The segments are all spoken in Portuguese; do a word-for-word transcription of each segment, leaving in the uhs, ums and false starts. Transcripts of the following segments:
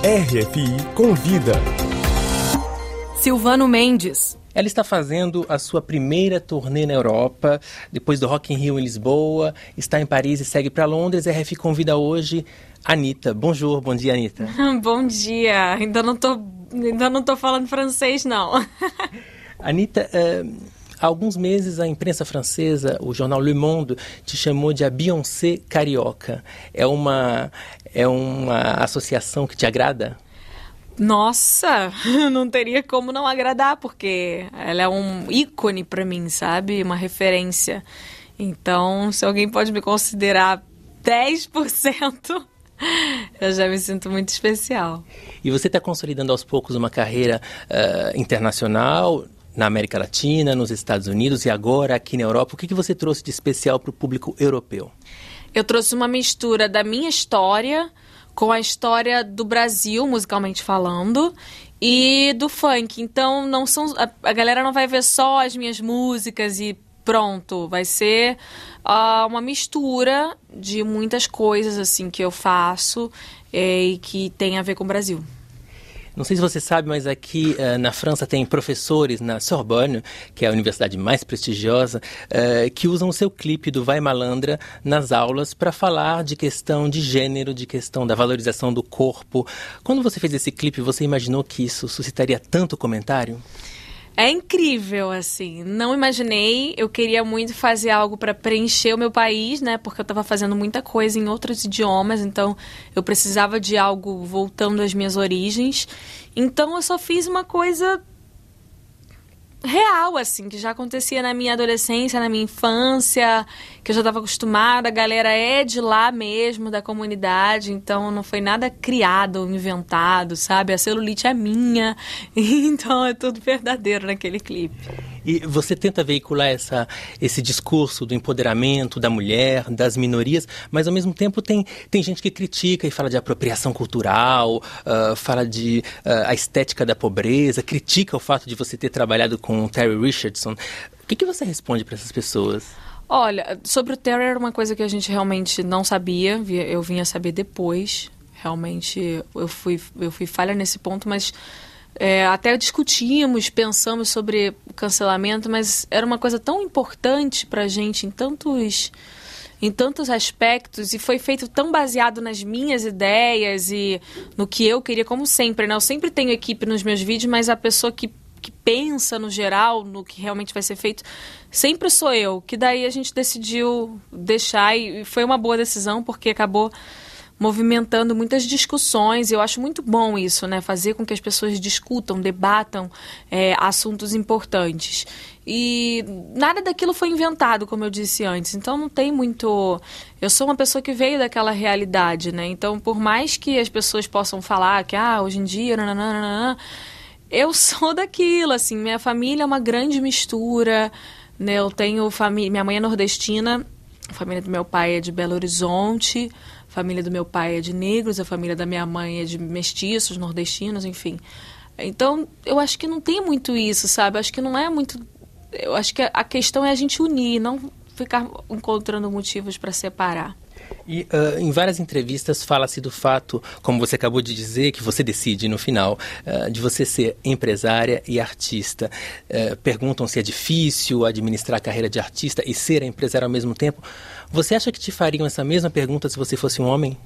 R F I Convida. Silvano Mendes. Ela está fazendo a sua primeira turnê na Europa, depois do Rock in Rio em Lisboa, está em Paris e segue para Londres. A R F I convida hoje Anitta. Bonjour, bom dia, Anitta. Bom dia, ainda não tô, ainda não tô falando francês, não. Anitta, uh, há alguns meses a imprensa francesa, o jornal Le Monde, te chamou de a Beyoncé carioca. É uma, é uma associação que te agrada? Nossa, não teria como não agradar, porque ela é um ícone pra mim, sabe? Uma referência. Então, se alguém pode me considerar dez por cento, eu já me sinto muito especial. E você está consolidando aos poucos uma carreira uh, internacional na América Latina, nos Estados Unidos e agora aqui na Europa. O que, que você trouxe de especial para o público europeu? Eu trouxe uma mistura da minha história com a história do Brasil, musicalmente falando, e do funk. Então, não são, a, a galera não vai ver só as minhas músicas e pronto. Vai ser uh, uma mistura de muitas coisas assim que eu faço é, e que tem a ver com o Brasil. Não sei se você sabe, mas aqui uh, na França tem professores na Sorbonne, que é a universidade mais prestigiosa, uh, que usam o seu clipe do Vai Malandra nas aulas para falar de questão de gênero, de questão da valorização do corpo. Quando você fez esse clipe, você imaginou que isso suscitaria tanto comentário? É incrível, assim. Não imaginei. Eu queria muito fazer algo para preencher o meu país, né? Porque eu estava fazendo muita coisa em outros idiomas, então eu precisava de algo voltando às minhas origens. Então eu só fiz uma coisa real, assim, que já acontecia na minha adolescência, na minha infância, que eu já estava acostumada. A galera é de lá mesmo, da comunidade, então não foi nada criado ou inventado, sabe? A celulite é minha, então é tudo verdadeiro naquele clipe. E você tenta veicular essa, esse discurso do empoderamento da mulher, das minorias, mas ao mesmo tempo tem, tem gente que critica e fala de apropriação cultural, uh, fala de uh, a estética da pobreza, critica o fato de você ter trabalhado com o Terry Richardson. O que, que você responde para essas pessoas? Olha, sobre o Terry era uma coisa que a gente realmente não sabia, eu vinha saber depois. Realmente eu fui, eu fui falha nesse ponto, mas é, até discutimos, pensamos sobre o cancelamento, mas era uma coisa tão importante pra gente em tantos, em tantos aspectos e foi feito tão baseado nas minhas ideias e no que eu queria, como sempre, né? Eu sempre tenho equipe nos meus vídeos, mas a pessoa que que pensa no geral, no que realmente vai ser feito, sempre sou eu, que daí a gente decidiu deixar e foi uma boa decisão porque acabou movimentando muitas discussões e eu acho muito bom isso, né? Fazer com que as pessoas discutam, debatam é, assuntos importantes. E nada daquilo foi inventado, como eu disse antes, então não tem muito... Eu sou uma pessoa que veio daquela realidade, né? Então, por mais que as pessoas possam falar que, ah, hoje em dia, nananana, eu sou daquilo, assim, minha família é uma grande mistura, né? Eu tenho família, minha mãe é nordestina, a família do meu pai é de Belo Horizonte, a família do meu pai é de negros, a família da minha mãe é de mestiços, nordestinos, enfim. Então, eu acho que não tem muito isso, sabe? Eu acho que não é muito... Eu acho que a questão é a gente unir, não ficar encontrando motivos para separar. E uh, em várias entrevistas fala-se do fato, como você acabou de dizer, que você decide no final, uh, de você ser empresária e artista. Uh, perguntam se é difícil administrar a carreira de artista e ser empresária ao mesmo tempo. Você acha que te fariam essa mesma pergunta se você fosse um homem?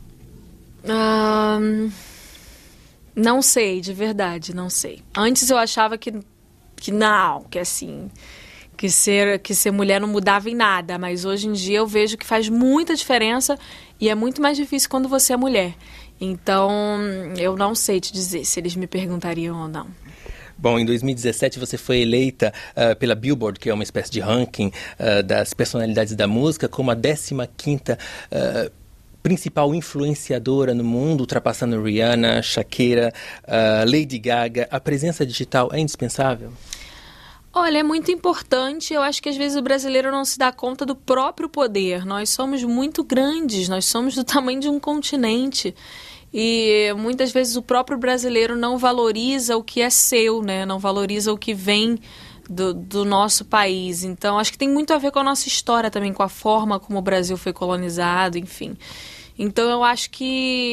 Um, não sei, de verdade, não sei. Antes eu achava que, que não, que assim... Que ser, que ser mulher não mudava em nada, mas hoje em dia eu vejo que faz muita diferença e é muito mais difícil quando você é mulher. Então, eu não sei te dizer se eles me perguntariam ou não. Bom, em dois mil e dezessete você foi eleita uh, pela Billboard, que é uma espécie de ranking uh, das personalidades da música, como a décima quinta uh, principal influenciadora no mundo, ultrapassando Rihanna, Shakira, uh, Lady Gaga. A presença digital é indispensável? Olha, é muito importante. Eu acho que às vezes o brasileiro não se dá conta do próprio poder. Nós somos muito grandes, nós somos do tamanho de um continente. E muitas vezes o próprio brasileiro não valoriza o que é seu, né? Não valoriza o que vem do, do nosso país. Então, acho que tem muito a ver com a nossa história também, com a forma como o Brasil foi colonizado, enfim. Então, eu acho que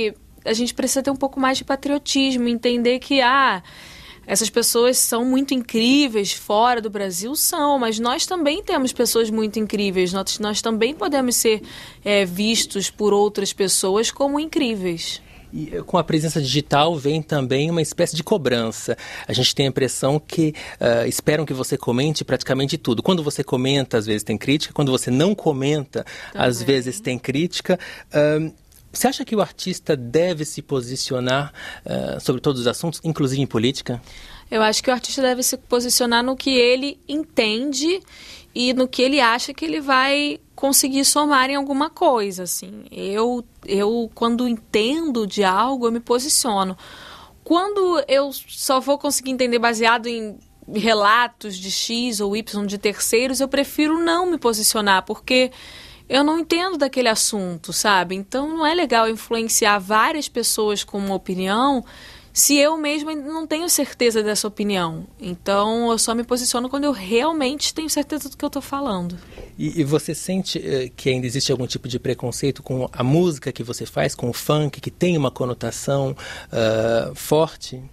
a gente precisa ter um pouco mais de patriotismo, entender que, ah, essas pessoas são muito incríveis fora do Brasil, são, mas nós também temos pessoas muito incríveis, nós, nós também podemos ser é, vistos por outras pessoas como incríveis. E com a presença digital vem também uma espécie de cobrança. A gente tem a impressão que uh, esperam que você comente praticamente tudo. Quando você comenta, às vezes tem crítica. Quando você não comenta, também. Às vezes tem crítica. Uh, você acha que o artista deve se posicionar uh, sobre todos os assuntos, inclusive em política? Eu acho que o artista deve se posicionar no que ele entende e no que ele acha que ele vai conseguir somar em alguma coisa, assim. Eu, eu, quando entendo de algo, eu me posiciono. Quando eu só vou conseguir entender baseado em relatos de X ou Y de terceiros, eu prefiro não me posicionar, porque eu não entendo daquele assunto, sabe? Então, não é legal influenciar várias pessoas com uma opinião se eu mesma não tenho certeza dessa opinião. Então, eu só me posiciono quando eu realmente tenho certeza do que eu estou falando. E, e você sente uh, que ainda existe algum tipo de preconceito com a música que você faz, com o funk, que tem uma conotação uh, forte?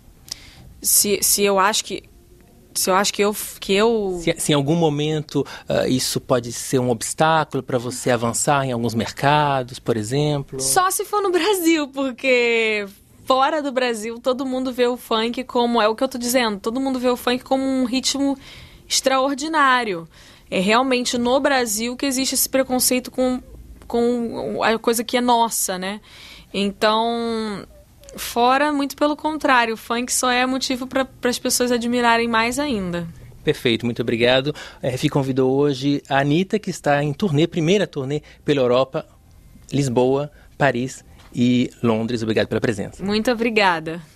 Se, se eu acho que... Se eu acho que eu... Que eu... Se, se em algum momento uh, isso pode ser um obstáculo para você avançar em alguns mercados, por exemplo? Só se for no Brasil, porque... Fora do Brasil, todo mundo vê o funk como... É o que eu tô dizendo. Todo mundo vê o funk como um ritmo extraordinário. É realmente no Brasil que existe esse preconceito com, com a coisa que é nossa, né? Então, fora, muito pelo contrário. O funk só é motivo para as pessoas admirarem mais ainda. Perfeito, muito obrigado. A R F I convidou hoje a Anitta, que está em turnê, primeira turnê pela Europa, Lisboa, Paris e Londres. Obrigado pela presença. Muito obrigada.